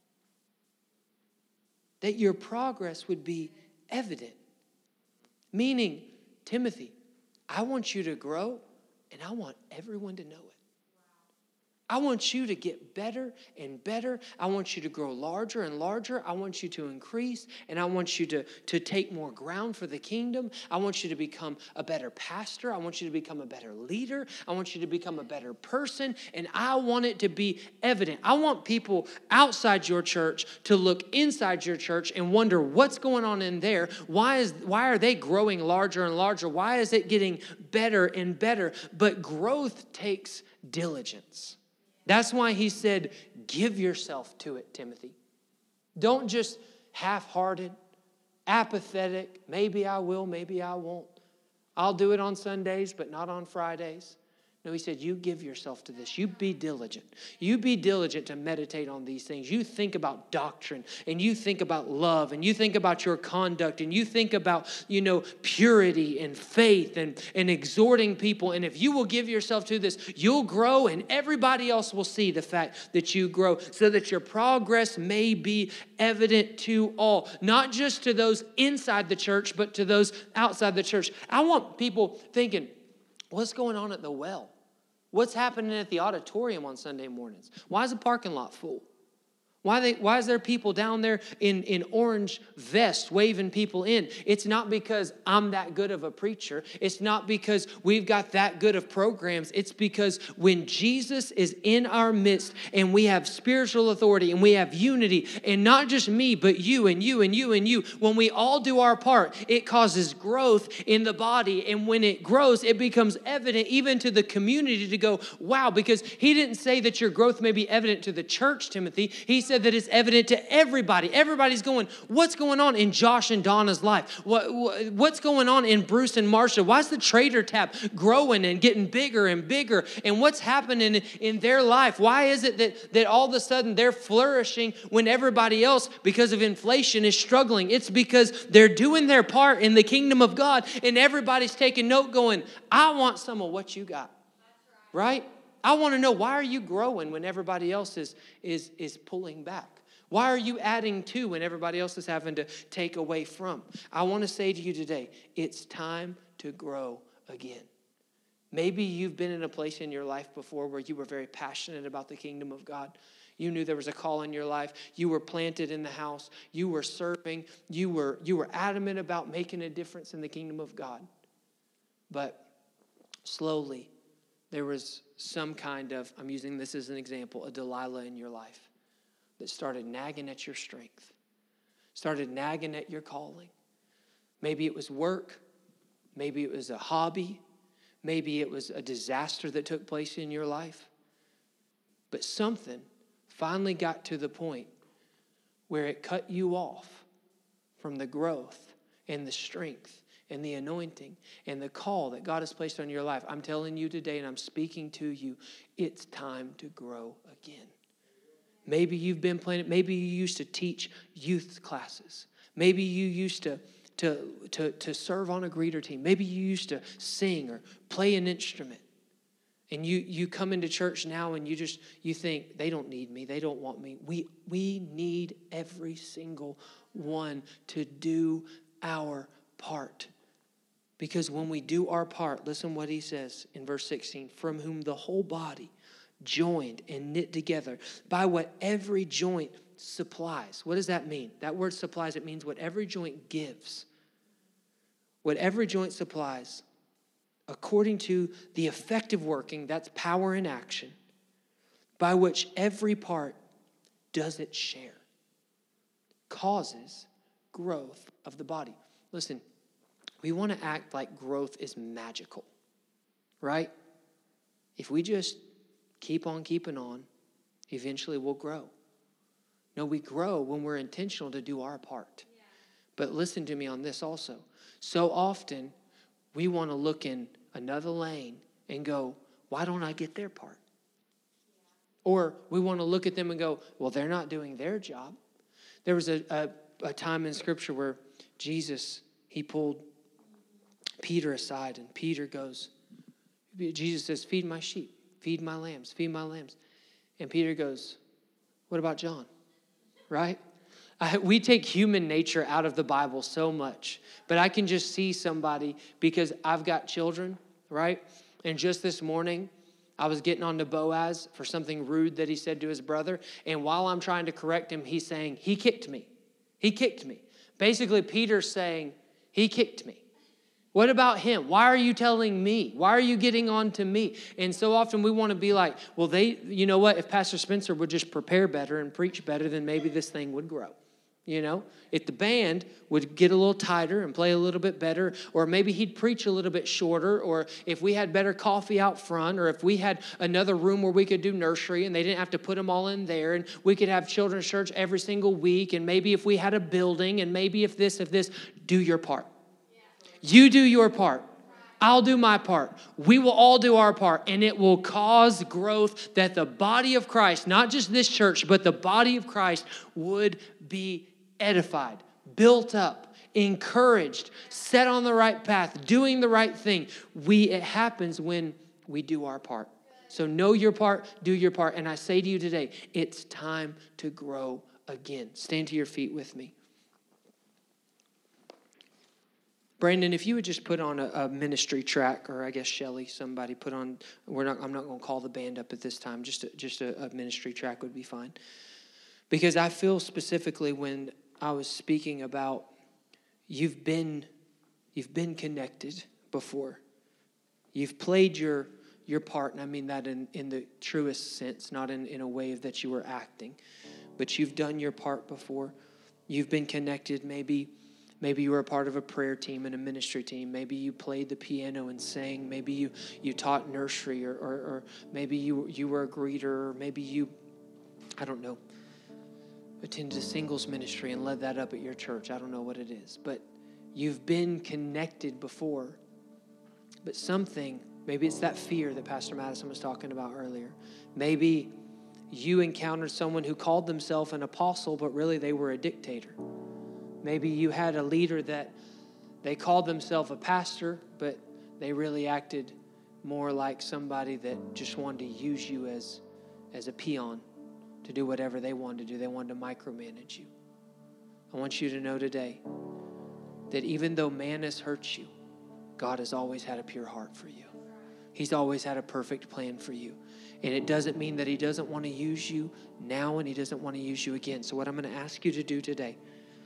That your progress would be evident. Meaning, Timothy, I want you to grow and I want everyone to know it. I want you to get better and better. I want you to grow larger and larger. I want you to increase, and I want you to take more ground for the kingdom. I want you to become a better pastor. I want you to become a better leader. I want you to become a better person, and I want it to be evident. I want people outside your church to look inside your church and wonder what's going on in there. Why are they growing larger and larger? Why is it getting better and better? But growth takes diligence. That's why he said, give yourself to it, Timothy. Don't just half-hearted, apathetic, maybe I will, maybe I won't. I'll do it on Sundays, but not on Fridays. No, he said, you give yourself to this. You be diligent. You be diligent to meditate on these things. You think about doctrine, and you think about love, and you think about your conduct, and you think about, purity and faith and exhorting people. And if you will give yourself to this, you'll grow, and everybody else will see the fact that you grow, so that your progress may be evident to all, not just to those inside the church, but to those outside the church. I want people thinking, what's going on at the well? What's happening at the auditorium on Sunday mornings? Why is the parking lot full? Why is there people down there in orange vests waving people in? It's not because I'm that good of a preacher. It's not because we've got that good of programs. It's because when Jesus is in our midst and we have spiritual authority and we have unity, and not just me, but you and you and you and you, when we all do our part, it causes growth in the body. And when it grows, it becomes evident even to the community to go, wow, because he didn't say that your growth may be evident to the church, Timothy. He said that it's evident to everybody. Everybody's going, what's going on in Josh and Donna's life? What's going on in Bruce and Marsha? Why is the Trader Tab growing and getting bigger and bigger? And what's happening in their life? Why is it that all of a sudden they're flourishing when everybody else, because of inflation, is struggling? It's because they're doing their part in the kingdom of God, and everybody's taking note going, I want some of what you got. Right? I want to know, why are you growing when everybody else is pulling back? Why are you adding to when everybody else is having to take away from? I want to say to you today, it's time to grow again. Maybe you've been in a place in your life before where you were very passionate about the kingdom of God. You knew there was a call in your life. You were planted in the house. You were serving. You were adamant about making a difference in the kingdom of God. But slowly, there was some kind of, I'm using this as an example, a Delilah in your life that started nagging at your strength, started nagging at your calling. Maybe it was work. Maybe it was a hobby. Maybe it was a disaster that took place in your life. But something finally got to the point where it cut you off from the growth and the strength and the anointing and the call that God has placed on your life. I'm telling you today, and I'm speaking to you, it's time to grow again. Maybe you've been playing, maybe you used to teach youth classes. Maybe you used to serve on a greeter team. Maybe you used to sing or play an instrument. And you come into church now and you think, they don't need me, they don't want me. We need every single one to do our part. Because when we do our part, listen what he says in verse 16, from whom the whole body, joined and knit together by what every joint supplies. What does that mean? That word supplies, it means what every joint gives. What every joint supplies, according to the effective working, that's power in action, by which every part does its share, causes growth of the body. Listen, we want to act like growth is magical, right? If we just keep on keeping on, eventually we'll grow. No, we grow when we're intentional to do our part. Yeah. But listen to me on this also. So often, we want to look in another lane and go, why don't I get their part? Yeah. Or we want to look at them and go, well, they're not doing their job. There was a time in Scripture where Jesus, he pulled Peter aside, and Peter goes, Jesus says, feed my sheep, feed my lambs, feed my lambs. And Peter goes, what about John? Right? We take human nature out of the Bible so much, but I can just see somebody, because I've got children, right? And just this morning, I was getting on to Boaz for something rude that he said to his brother, and while I'm trying to correct him, he's saying, he kicked me. He kicked me. Basically, Peter's saying, he kicked me. What about him? Why are you telling me? Why are you getting on to me? And so often we want to be like, well, you know what? If Pastor Spencer would just prepare better and preach better, then maybe this thing would grow. You know, if the band would get a little tighter and play a little bit better, or maybe he'd preach a little bit shorter, or if we had better coffee out front, or if we had another room where we could do nursery and they didn't have to put them all in there, and we could have children's church every single week, and maybe if we had a building, and maybe if this, do your part. You do your part. I'll do my part. We will all do our part, and it will cause growth that the body of Christ, not just this church, but the body of Christ would be edified, built up, encouraged, set on the right path, doing the right thing. It happens when we do our part. So know your part, do your part. And I say to you today, it's time to grow again. Stand to your feet with me. Brandon, if you would just put on a ministry track, or I guess Shelly, somebody put on, I'm not going to call the band up at this time, just a ministry track would be fine. Because I feel specifically when I was speaking about you've been connected before. You've played your part, and I mean that in the truest sense, not in a way that you were acting. But you've done your part before. You've been connected. Maybe you were a part of a prayer team and a ministry team. Maybe you played the piano and sang. Maybe you taught nursery, or maybe you were a greeter, or maybe you, I don't know, attended a singles ministry and led that up at your church. I don't know what it is. But you've been connected before. But something, maybe it's that fear that Pastor Madison was talking about earlier. Maybe you encountered someone who called themselves an apostle, but really they were a dictator. Maybe you had a leader that they called themselves a pastor, but they really acted more like somebody that just wanted to use you as a peon to do whatever they wanted to do. They wanted to micromanage you. I want you to know today that even though man has hurt you, God has always had a pure heart for you. He's always had a perfect plan for you. And it doesn't mean that he doesn't want to use you now and he doesn't want to use you again. So what I'm going to ask you to do today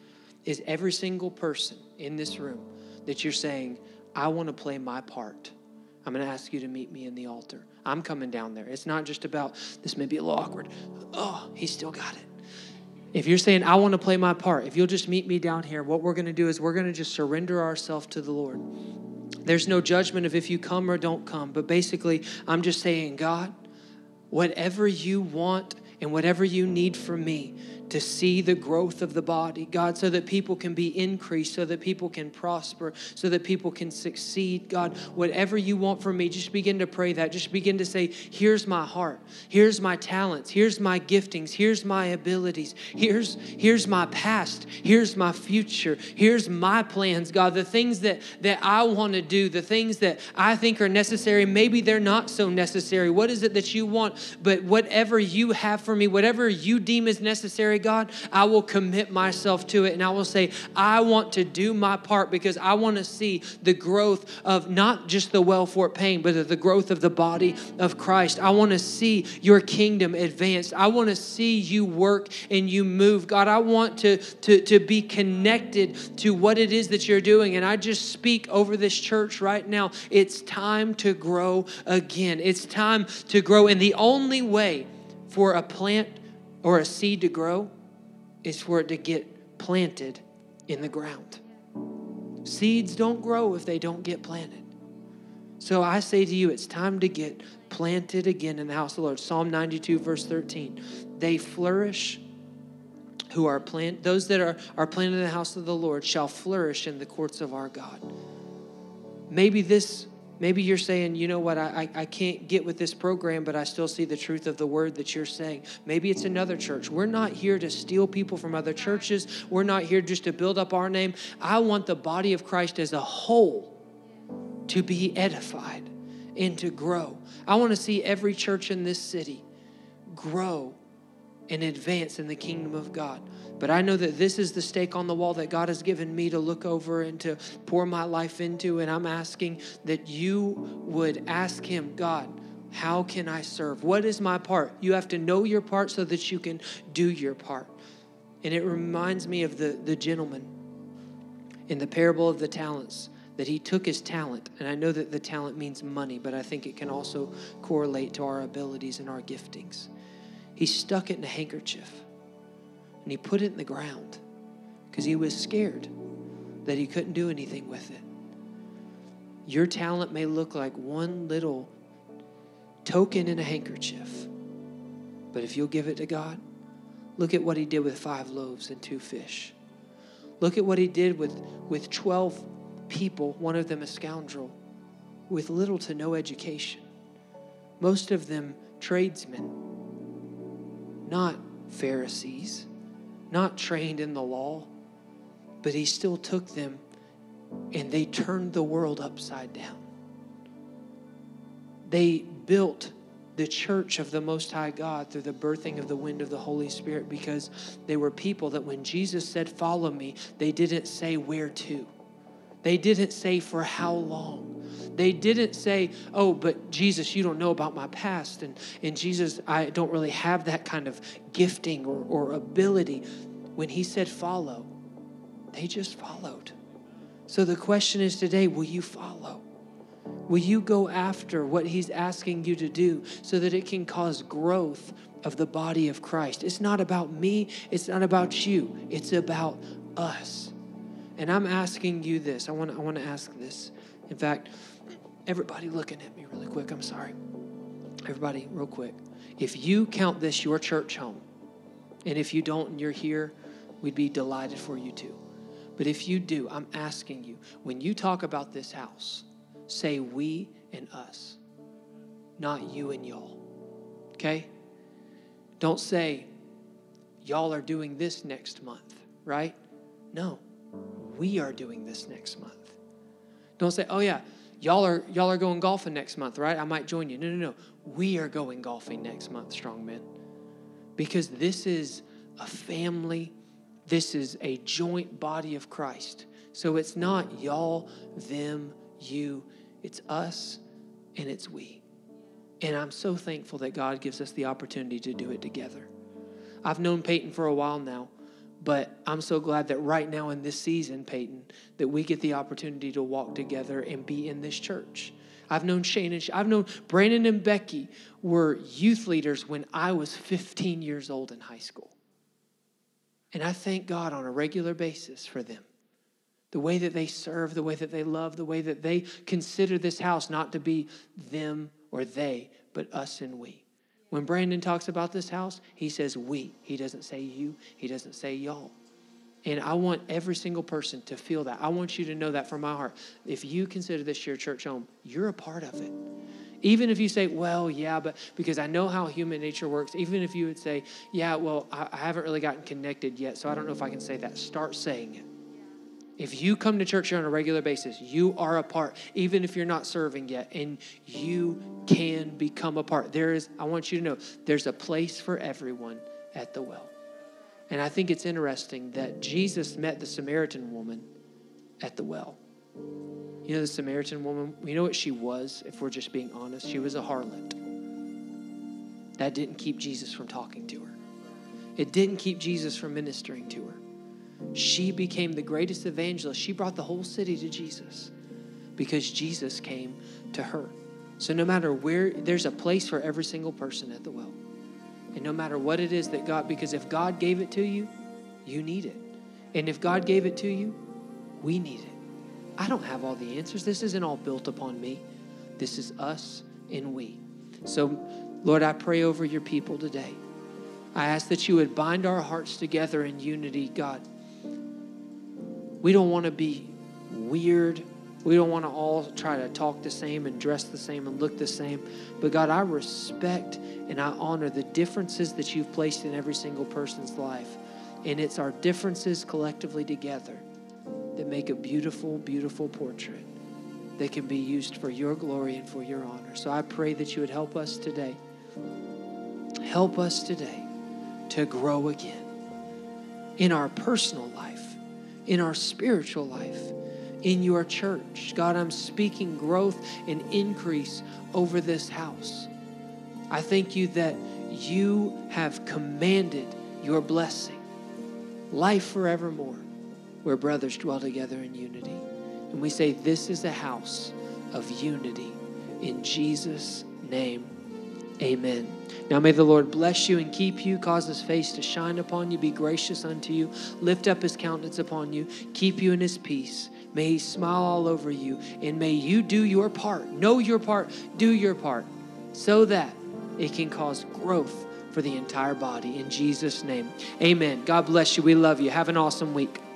is every single person in this room that you're saying, I want to play my part, I'm going to ask you to meet me in the altar. I'm coming down there. It's not just about, this may be a little awkward. Oh, he still got it. If you're saying, I want to play my part, if you'll just meet me down here, what we're going to do is we're going to just surrender ourselves to the Lord. There's no judgment of if you come or don't come. But basically, I'm just saying, God, whatever you want and whatever you need from me to see the growth of the body, God, so that people can be increased, so that people can prosper, so that people can succeed. God, whatever you want from me, just begin to pray that. Just begin to say, here's my heart. Here's my talents. Here's my giftings. Here's my abilities. Here's my past. Here's my future. Here's my plans, God. The things that I want to do, the things that I think are necessary, maybe they're not so necessary. What is it that you want? But whatever you have for me, whatever you deem is necessary, God, I will commit myself to it, and I will say, I want to do my part because I want to see the growth of not just the Wellfort Payne, but of the growth of the body of Christ. I want to see your kingdom advanced. I want to see you work and you move. God, I want to be connected to what it is that you're doing, and I just speak over this church right now. It's time to grow again. It's time to grow, and the only way for a plant or a seed to grow is for it to get planted in the ground. Seeds don't grow if they don't get planted. So I say to you, it's time to get planted again in the house of the Lord. Psalm 92, verse 13. They flourish who are planted, those that are planted in the house of the Lord shall flourish in the courts of our God. Maybe you're saying, you know what, I can't get with this program, but I still see the truth of the word that you're saying. Maybe it's another church. We're not here to steal people from other churches. We're not here just to build up our name. I want the body of Christ as a whole to be edified and to grow. I want to see every church in this city grow and advance in the kingdom of God. But I know that this is the stake on the wall that God has given me to look over and to pour my life into. And I'm asking that you would ask him, God, how can I serve? What is my part? You have to know your part so that you can do your part. And it reminds me of the gentleman in the parable of the talents, that he took his talent. And I know that the talent means money, but I think it can also correlate to our abilities and our giftings. He stuck it in a handkerchief. And he put it in the ground because he was scared that he couldn't do anything with it. Your talent may look like one little token in a handkerchief. But if you'll give it to God, look at what he did with 5 loaves and 2 fish. Look at what he did with 12 people, one of them a scoundrel. with little to no education. Most of them tradesmen, not Pharisees, not trained in the law, but he still took them and they turned the world upside down. They built the church of the Most High God through the birthing of the wind of the Holy Spirit, because they were people that when Jesus said, "Follow me," they didn't say where to. They didn't say for how long. They didn't say, "Oh, but Jesus, you don't know about my past. And Jesus, I don't really have that kind of gifting or ability." When he said follow, they just followed. So the question is today, will you follow? Will you go after what he's asking you to do so that it can cause growth of the body of Christ? It's not about me. It's not about you. It's about us. And I'm asking you this. I want to ask this. In fact, everybody looking at me really quick. I'm sorry. Everybody, real quick. If you count this your church home, and if you don't and you're here, we'd be delighted for you too. But if you do, I'm asking you, when you talk about this house, say we and us, not you and y'all. Okay? Don't say y'all are doing this next month, right? No, we are doing this next month. Don't say, "Oh yeah, y'all are going golfing next month, right? I might join you." No. We are going golfing next month, strong men. Because this is a family. This is a joint body of Christ. So it's not y'all, them, you. It's us and it's we. And I'm so thankful that God gives us the opportunity to do it together. I've known Peyton for a while now, but I'm so glad that right now in this season, Peyton, that we get the opportunity to walk together and be in this church. I've known Shane and I've known Brandon and Becky were youth leaders when I was 15 years old in high school. And I thank God on a regular basis for them. The way that they serve, the way that they love, the way that they consider this house not to be them or they, but us and we. When Brandon talks about this house, he says we. He doesn't say you. He doesn't say y'all. And I want every single person to feel that. I want you to know that from my heart. If you consider this your church home, you're a part of it. Even if you say, "Well, yeah, but because I know how human nature works," even if you would say, "Yeah, well, I haven't really gotten connected yet, so I don't know if I can say that," start saying it. If you come to church here on a regular basis, you are a part, even if you're not serving yet, and you can become a part. I want you to know, there's a place for everyone at the well. And I think it's interesting that Jesus met the Samaritan woman at the well. You know the Samaritan woman, you know what she was, if we're just being honest? She was a harlot. That didn't keep Jesus from talking to her. It didn't keep Jesus from ministering to her. She became the greatest evangelist. She brought the whole city to Jesus because Jesus came to her. So no matter where, there's a place for every single person at the well. And no matter what it is that God, because if God gave it to you, you need it. And if God gave it to you, we need it. I don't have all the answers. This isn't all built upon me. This is us and we. So, Lord, I pray over your people today. I ask that you would bind our hearts together in unity, God. We don't want to be weird. We don't want to all try to talk the same and dress the same and look the same. But God, I respect and I honor the differences that you've placed in every single person's life. And it's our differences collectively together that make a beautiful, beautiful portrait that can be used for your glory and for your honor. So I pray that you would help us today. Help us today to grow again in our personal life, in our spiritual life, in your church. God, I'm speaking growth and increase over this house. I thank you that you have commanded your blessing, life forevermore, where brothers dwell together in unity. And we say this is a house of unity. In Jesus' name, amen. Now may the Lord bless you and keep you, cause his face to shine upon you, be gracious unto you, lift up his countenance upon you, keep you in his peace. May he smile all over you, and may you do your part. Know your part, do your part, so that it can cause growth for the entire body. In Jesus' name, amen. God bless you. We love you. Have an awesome week.